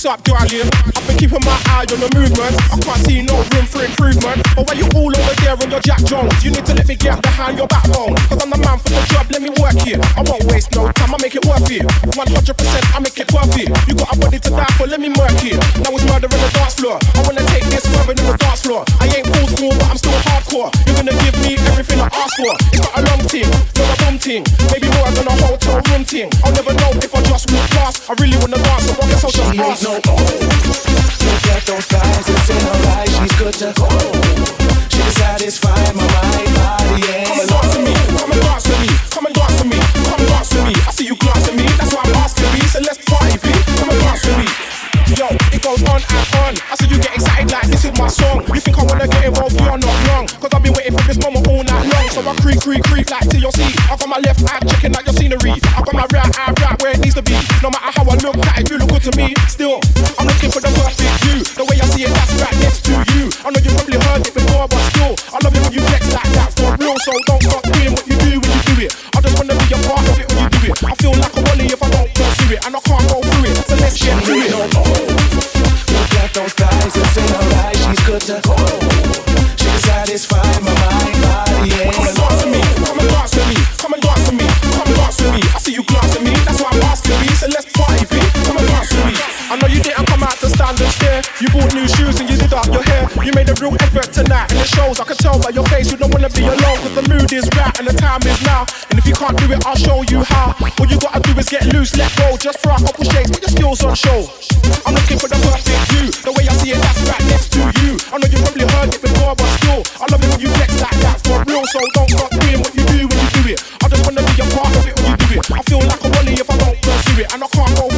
up, darling? I've been keeping my eye on the movement. I can't see no room for improvement. But why you all over there on your Jack Jones? You need to let me get behind your backbone. Cause I'm the man for the job, let me work here. I won't waste no time, I make it worth it. 100% I make it worth it. You got a body to die for, let me murk it. Now it's murder on the dance floor. I wanna take this further than the dance floor. I ain't full school, but I'm still hardcore. You're gonna give me everything I ask for. It's not a long thing, not a bum thing. Maybe more than a hotel room thing. I'll never know if I just walk past. I really wanna dance, so I guess I'll just ask. No, look at those thighs, it's in her eyes, she's good to go. She can satisfy my mind, body, and come and dance to me, come and dance to me, come and dance to me, come and dance to me. I see you glance at me, that's why I'm asking me. So let's party, B, come and dance to me. Yo, it goes on and on. I see you get excited like this is my song. You think I wanna get involved, you're not wrong. Cause I've been waiting for this moment all night long. So I creep like till you'll see. I got my left eye checking out your scenery. I got my right eye right where it needs to be. No matter how I look at it, you look good to me. Still, I'm looking for the perfect view. The way I see it, that's right next to you. I know you probably heard it before, but still, I love it when you flex like that for real. So don't stop doing what you do when you do it. I just wanna be a part of it when you do it. I feel like a Wally if I don't pursue it, and I can't go through it. So let's get to it. Look at those thighs, it's in her eyes, she's good to go. She can satisfy my mind, body, and come and dance to me, come and dance to me, come and dance to me, come and dance to me. I see you glance at me, that's why I'm asking me. So let's party, B, come and dance to me. I know you didn't come out to stand and stare. You bought new shoes and you did up your hair. You made a real effort tonight and it shows. I can tell by your face you don't wanna be alone. Cause the mood is right and the time is now. And if you can't do it, I'll show you how. All you gotta do is get loose, let go. Just for a couple shakes, put your skills on show. I'm looking for the perfect view. The way I see it, that's right next to you. I know you probably heard it before, but still, I love it when you flex like that for real. So don't stop doing what you do when you do it. I just wanna be a part of it when you do it. I feel like a Wally if I don't pursue it, and I can't go